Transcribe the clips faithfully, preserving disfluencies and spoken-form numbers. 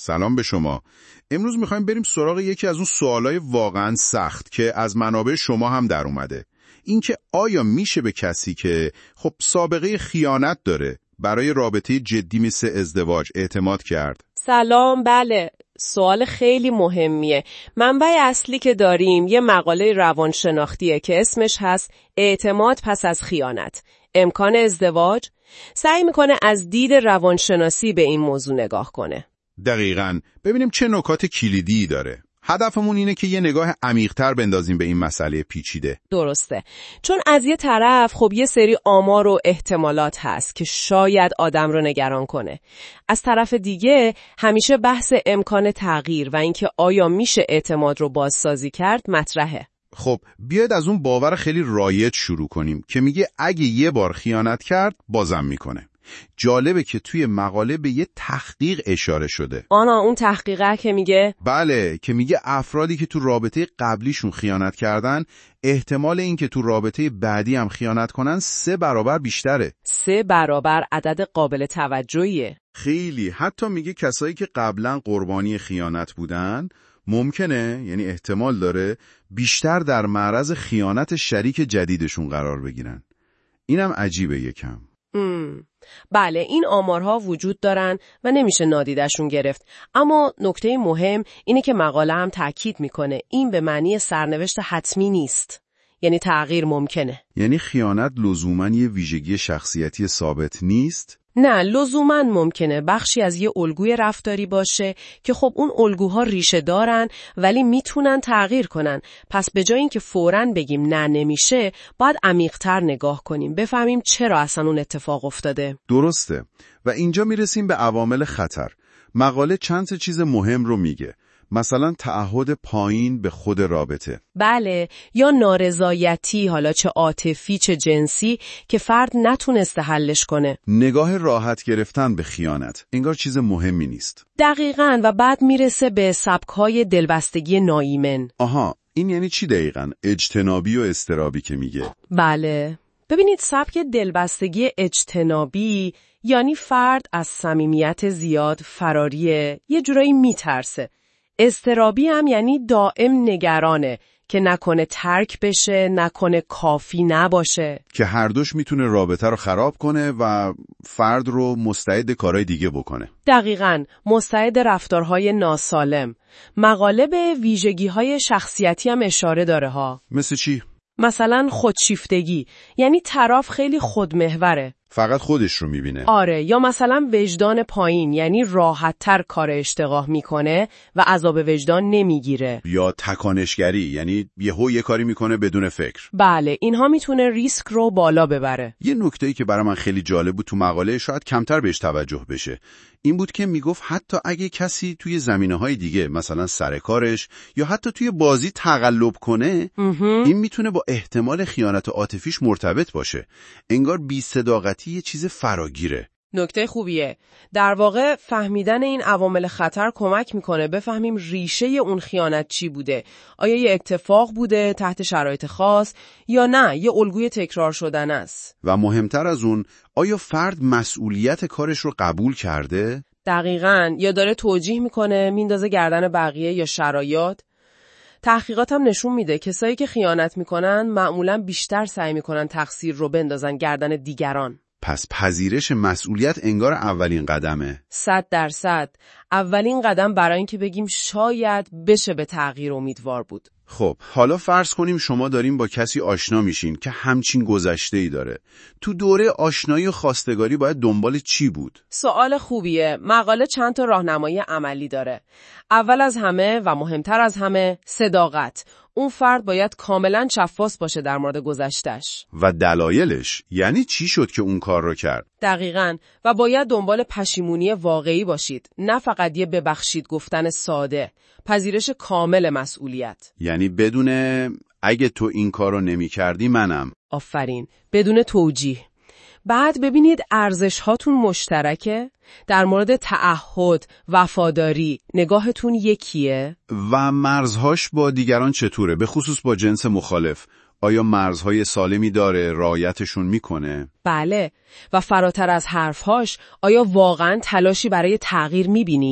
سلام به شما. امروز میخوایم بریم سراغ یکی از اون سوالای واقعا سخت که از منابع شما هم در اومده. این که آیا میشه به کسی که خب سابقه خیانت داره برای رابطه جدی مثل ازدواج اعتماد کرد؟ سلام، بله. سوال خیلی مهمیه. منبع اصلی که داریم یه مقاله روانشناختیه که اسمش هست اعتماد پس از خیانت، امکان ازدواج. سعی میکنه از دید روانشناسی به این موضوع نگاه کنه. دقیقاً. ببینیم چه نکات کلیدی داره. هدفمون اینه که یه نگاه عمیق‌تر بندازیم به این مسئله پیچیده. درسته. چون از یه طرف خب یه سری آمار و احتمالات هست که شاید آدم رو نگران کنه. از طرف دیگه همیشه بحث امکان تغییر و اینکه آیا میشه اعتماد رو بازسازی کرد مطرحه. خب بیاید از اون باور خیلی رایج شروع کنیم که میگه اگه یه بار خیانت کرد بازم میکنه. جالبه که توی مقاله به یه تحقیق اشاره شده. آنا اون تحقیقه که میگه؟ بله، که میگه افرادی که تو رابطه قبلیشون خیانت کردن احتمال این که تو رابطه بعدی هم خیانت کنن سه برابر بیشتره. سه برابر عدد قابل توجهیه. خیلی. حتی میگه کسایی که قبلا قربانی خیانت بودن ممکنه، یعنی احتمال داره بیشتر در معرض خیانت شریک جدیدشون قرار بگیرن. اینم عجیبه یکم. ام. بله، این آمارها وجود دارن و نمیشه نادیدشون گرفت. اما نکته مهم اینه که مقاله هم تاکید میکنه این به معنی سرنوشت حتمی نیست. یعنی تغییر ممکنه. یعنی خیانت لزوماً یه ویژگی شخصیتی ثابت نیست؟ نه، لزوماً ممکنه بخشی از یه الگوی رفتاری باشه که خب اون الگوها ریشه دارن ولی میتونن تغییر کنن. پس به جای اینکه فوراً بگیم نه نمیشه، باید عمیق‌تر نگاه کنیم، بفهمیم چرا اصلا اون اتفاق افتاده. درسته. و اینجا میرسیم به عوامل خطر. مقاله چند تا چیز مهم رو میگه. مثلا تعهد پایین به خود رابطه. بله، یا نارضایتی، حالا چه عاطفی چه جنسی، که فرد نتونسته حلش کنه. نگاه راحت گرفتن به خیانت انگار چیز مهمی نیست. دقیقاً. و بعد میرسه به سبک‌های دلبستگی ناایمن. آها، این یعنی چی دقیقاً؟ اجتنابی و اضطرابی که میگه. بله. ببینید، سبک دلبستگی اجتنابی یعنی فرد از صمیمیت زیاد فراریه، یه جورایی میترسه. اضطرابی هم یعنی دائم نگرانه که نکنه ترک بشه، نکنه کافی نباشه، که هر دوش میتونه رابطه رو خراب کنه و فرد رو مستعد کارهای دیگه بکنه. دقیقاً، مستعد رفتارهای ناسالم. مقاله به ویژگی‌های شخصیتی هم اشاره داره ها. مثل چی؟ مثلا خودشیفتگی، یعنی طرف خیلی خودمحوره، فقط خودش رو میبینه. آره. یا مثلا وجدان پایین، یعنی راحت‌تر کار اشتباه میکنه و عذاب وجدان نمیگیره. یا تکانشگری، یعنی یهو یه کاری میکنه بدون فکر. بله، اینها میتونه ریسک رو بالا ببره. یه نکته‌ای که برای من خیلی جالب بود تو مقاله، شاید کمتر بهش توجه بشه، این بود که میگفت حتی اگه کسی توی زمینه‌های دیگه مثلا سر کارش یا حتی توی بازی تقلب کنه، این میتونه با احتمال خیانت عاطفیش مرتبط باشه. انگار بی‌صداقتی یه چیز فراگیره. نکته خوبیه. در واقع فهمیدن این عوامل خطر کمک میکنه بفهمیم ریشه اون خیانت چی بوده. آیا یه اتفاق بوده تحت شرایط خاص یا نه یه الگوی تکرار شدن است؟ و مهمتر از اون، آیا فرد مسئولیت کارش رو قبول کرده؟ دقیقاً. یا داره توجیه میکنه میندازه گردن بقیه یا شرایط؟ تحقیقات هم نشون میده کسایی که خیانت میکنن معمولاً بیشتر سعی میکنن تقصیر رو بندازن گردن دیگران. پس پذیرش مسئولیت انگار اولین قدمه. صد درصد. اولین قدم برای اینکه بگیم شاید بشه به تغییر امیدوار بود. خب حالا فرض کنیم شما داریم با کسی آشنا میشین که همچین گذشته‌ای داره. تو دوره آشنایی و خواستگاری باید دنبال چی بود؟ سوال خوبیه. مقاله چند تا راهنمایی عملی داره. اول از همه و مهمتر از همه، صداقت. اون فرد باید کاملا شفاف باشه در مورد گذشته‌اش. و دلایلش، یعنی چی شد که اون کار رو کرد؟ دقیقاً. و باید دنبال پشیمونی واقعی باشید، نه فقط یه ببخشید گفتن ساده. پذیرش کامل مسئولیت. یعنی بدون اگه تو این کار رو نمی کردی منم. آفرین. بدون توجیه. بعد ببینید ارزش هاتون مشترکه؟ در مورد تعهد، وفاداری، نگاهتون یکیه؟ و مرزهاش با دیگران چطوره؟ به خصوص با جنس مخالف. آیا مرزهای سالمی داره؟ رعایتشون میکنه؟ بله. و فراتر از حرفهاش، آیا واقعاً تلاشی برای تغییر میبینید؟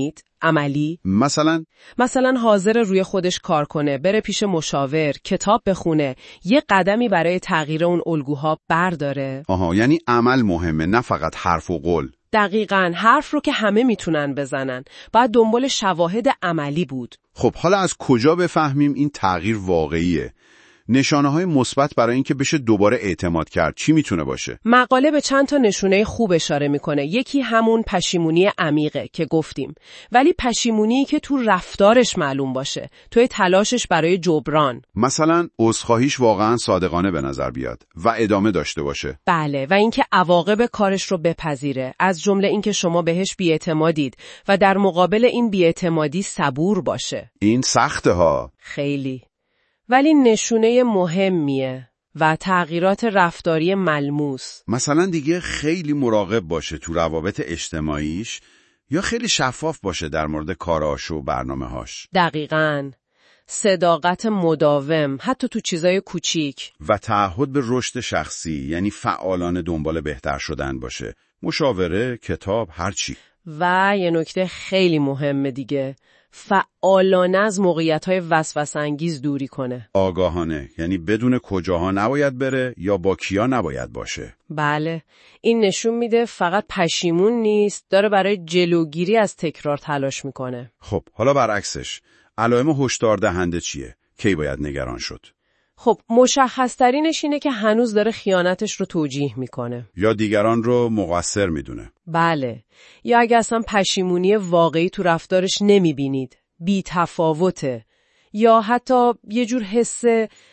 عملی؟ مثلا مثلا حاضر روی خودش کار کنه، بره پیش مشاور، کتاب بخونه، یه قدمی برای تغییر اون الگوها برداره. آها، یعنی عمل مهمه، نه فقط حرف و قول. دقیقاً، حرف رو که همه میتونن بزنن، باید دنبال شواهد عملی بود. خب حالا از کجا بفهمیم این تغییر واقعیه؟ نشانه‌های مثبت برای اینکه بشه دوباره اعتماد کرد چی میتونه باشه؟ مقاله به چند تا نشونه خوب اشاره میکنه. یکی همون پشیمونی عمیقه که گفتیم، ولی پشیمونی که تو رفتارش معلوم باشه، توی تلاشش برای جبران. مثلا عذرخواهیش واقعا صادقانه به نظر بیاد و ادامه داشته باشه. بله، و اینکه عواقب کارش رو بپذیره، از جمله اینکه شما بهش بی‌اعتمادید و در مقابل این بی‌اعتمادی صبور باشه. این سخته ها. خیلی. ولی نشونه مهمیه و تغییرات رفتاری ملموس. مثلا دیگه خیلی مراقب باشه تو روابط اجتماعیش یا خیلی شفاف باشه در مورد کاراش و برنامه‌هاش. دقیقاً. صداقت مداوم حتی تو چیزای کوچیک. و تعهد به رشد شخصی، یعنی فعالانه دنبال بهتر شدن باشه. مشاوره، کتاب، هرچی. و یه نکته خیلی مهمه دیگه، فعالانه از موقعیت‌های وسوسه‌انگیز دوری کنه. آگاهانه، یعنی بدون کجاها نباید بره یا با کیا نباید باشه. بله، این نشون میده فقط پشیمون نیست، داره برای جلوگیری از تکرار تلاش میکنه. خب حالا برعکسش، علائم هشدار دهنده چیه؟ کی باید نگران شد؟ خب مشخص ترینش اینه که هنوز داره خیانتش رو توجیه میکنه. یا دیگران رو مقصر میدونه. بله، یا اگه اصلا پشیمونی واقعی تو رفتارش نمیبینید، بی تفاوته، یا حتی یه جور حس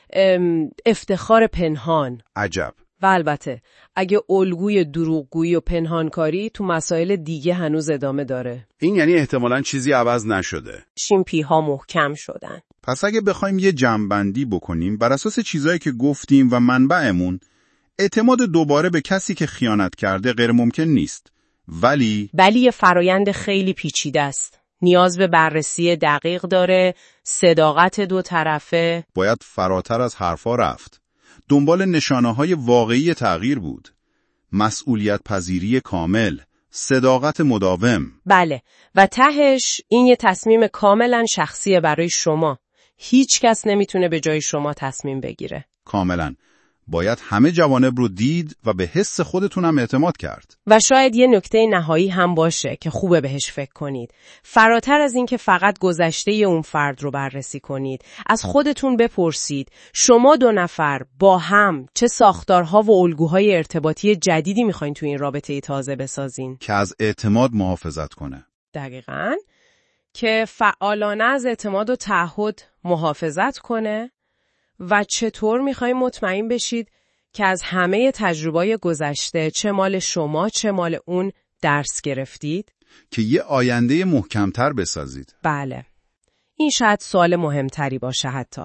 افتخار پنهان. عجب. و البته اگه الگوی دروغگویی و پنهانکاری تو مسائل دیگه هنوز ادامه داره. این یعنی احتمالاً چیزی عوض نشده. شیمپی‌ها محکم شدن. پس اگه بخوایم یه جمع‌بندی بکنیم بر اساس چیزایی که گفتیم و منبعمون، اعتماد دوباره به کسی که خیانت کرده غیر ممکن نیست. ولی ولی یه فرایند خیلی پیچیده است. نیاز به بررسی دقیق داره، صداقت دو طرفه. باید فراتر از حرفا رفت. دنبال نشانه‌های واقعی تغییر بود. مسئولیت پذیری کامل، صداقت مداوم. بله، و تهش این یه تصمیم کاملا شخصیه برای شما. هیچ کس نمیتونه به جای شما تصمیم بگیره. کاملا. باید همه جوانب رو دید و به حس خودتونم اعتماد کرد. و شاید یه نکته نهایی هم باشه که خوبه بهش فکر کنید. فراتر از این که فقط گذشته اون فرد رو بررسی کنید، از خودتون بپرسید شما دو نفر با هم چه ساختارها و الگوهای ارتباطی جدیدی میخواین تو این رابطه تازه بسازین که از اعتماد محافظت کنه. دقیقاً. که فعالانه از اعتماد و تعهد محافظت کنه. و چطور میخواین مطمئن بشید که از همه تجربه‌های گذشته چه مال شما چه مال اون درس گرفتید؟ که یه آینده محکمتر بسازید. بله. این شاید سوال مهمتری باشه حتی.